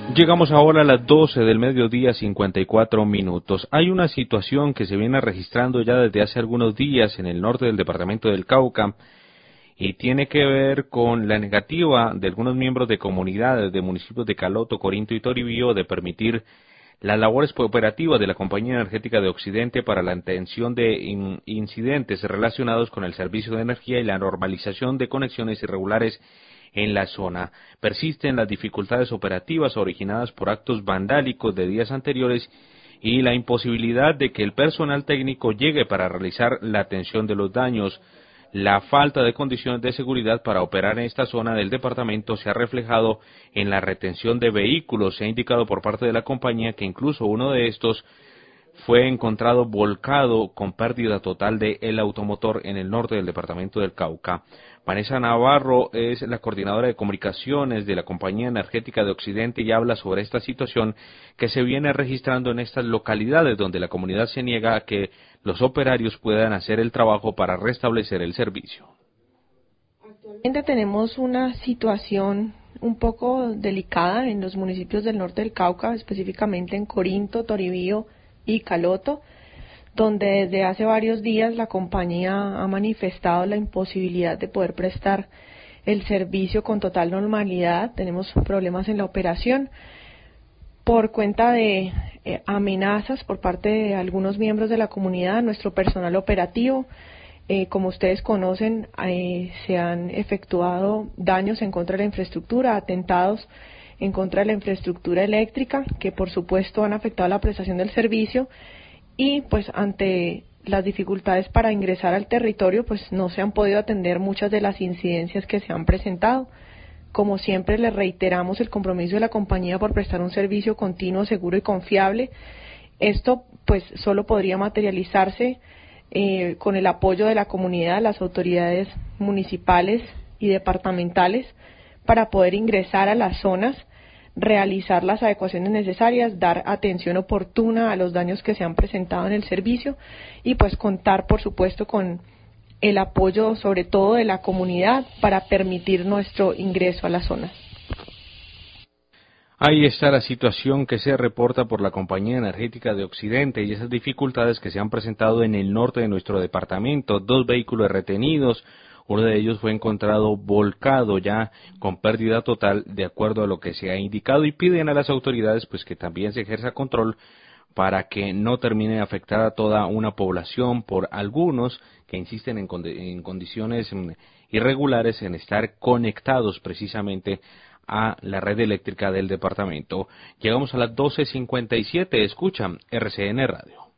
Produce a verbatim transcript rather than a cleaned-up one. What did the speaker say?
Llegamos ahora a las doce del mediodía, cincuenta y cuatro minutos. Hay una situación que se viene registrando ya desde hace algunos días en el norte del departamento del Cauca y tiene que ver con la negativa de algunos miembros de comunidades de municipios de Caloto, Corinto y Toribío de permitir las labores operativas de la Compañía Energética de Occidente para la atención de in incidentes relacionados con el servicio de energía y la normalización de conexiones irregulares en la zona. Persisten las dificultades operativas originadas por actos vandálicos de días anteriores y la imposibilidad de que el personal técnico llegue para realizar la atención de los daños. La falta de condiciones de seguridad para operar en esta zona del departamento se ha reflejado en la retención de vehículos. Se ha indicado por parte de la compañía que incluso uno de estos fue encontrado volcado con pérdida total de el automotor en el norte del departamento del Cauca. Vanessa Navarro es la coordinadora de comunicaciones de la Compañía Energética de Occidente y habla sobre esta situación que se viene registrando en estas localidades donde la comunidad se niega a que los operarios puedan hacer el trabajo para restablecer el servicio. Actualmente tenemos una situación un poco delicada en los municipios del norte del Cauca, específicamente en Corinto, Toribío y Caloto, donde desde hace varios días la compañía ha manifestado la imposibilidad de poder prestar el servicio con total normalidad. Tenemos problemas en la operación por cuenta de eh, amenazas por parte de algunos miembros de la comunidad, nuestro personal operativo. Eh, como ustedes conocen, eh, se han efectuado daños en contra de la infraestructura, atentados en contra de la infraestructura eléctrica, que por supuesto han afectado la prestación del servicio, y pues ante las dificultades para ingresar al territorio, pues no se han podido atender muchas de las incidencias que se han presentado. Como siempre, les reiteramos el compromiso de la compañía por prestar un servicio continuo, seguro y confiable. Esto pues solo podría materializarse eh, con el apoyo de la comunidad, las autoridades municipales y departamentales, para poder ingresar a las zonas, realizar las adecuaciones necesarias, dar atención oportuna a los daños que se han presentado en el servicio y pues contar por supuesto con el apoyo sobre todo de la comunidad para permitir nuestro ingreso a la zona. Ahí está la situación que se reporta por la Compañía Energética de Occidente y esas dificultades que se han presentado en el norte de nuestro departamento. Dos vehículos retenidos, uno de ellos fue encontrado volcado ya con pérdida total de acuerdo a lo que se ha indicado y piden a las autoridades pues que también se ejerza control para que no termine afectada a toda una población por algunos que insisten en, condi en condiciones irregulares en estar conectados precisamente a la red eléctrica del departamento. Llegamos a las doce cincuenta y siete, escuchan R C N Radio.